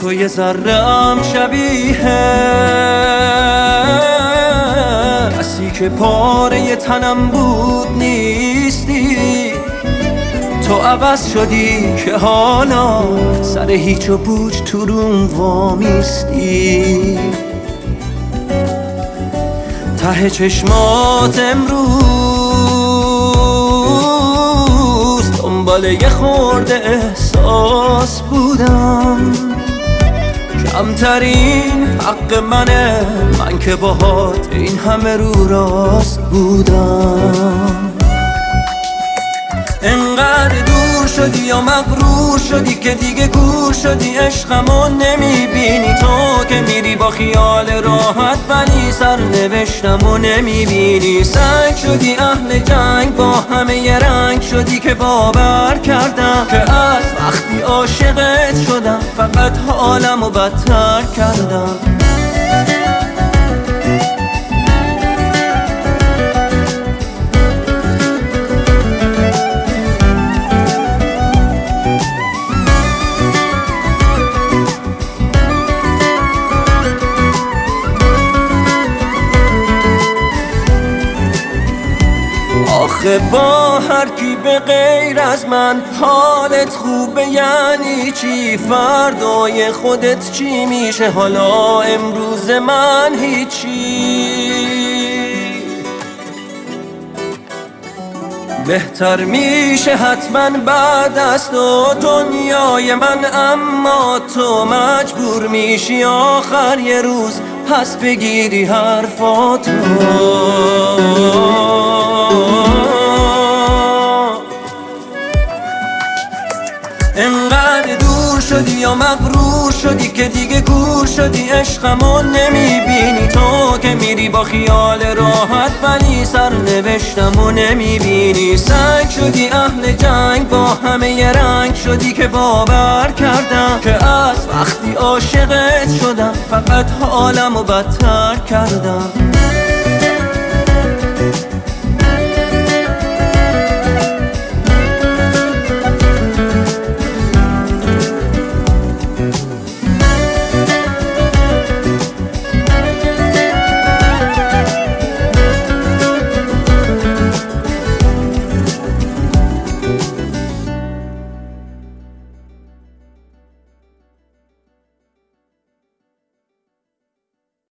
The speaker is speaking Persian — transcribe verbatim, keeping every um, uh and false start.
تو یه ذره‌ام شبیه کسی که پاره تنم بود نیستی. تو عوض شدی که حالا سر هیچ و پوچ تو روم وامیستی. ته چشمات امروز دنبال یه خورده احساس بودم. کمترین حق منه، من که باهات این همه رو راست بودم. انقدر دور شدی یا مغرور شدی که دیگه گور شدی، عشقمو نمیبینی. تو که میری با خیال راحت ولی سرنوشتمو نمیبینی. سنگ شدی اهل جنگ، با همه یه رنگ شدی که باور کردم که از وقتی عاشقت شدم فقط حالمو بدتر کردم. آخه با هر کی به غیر از من حالت خوبه یعنی چی؟ فردای خودت چی میشه؟ حالا امروز من هیچی. بهتر میشه حتما بعد از تو دنیای من، اما تو مجبور میشی آخر یه روز پس بگیری حرفاتو. انقدر دور شدی یا مغرور شدی که دیگه گور شدی، عشقمو نمیبینی. تو که میری با خیال راحت ولی سرنوشتمو نمیبینی. سنگ شدی اهل جنگ، با همه یه رنگ شدی که باور کردم که از وقتی عاشقت شدم فقط حالمو بدتر کردم.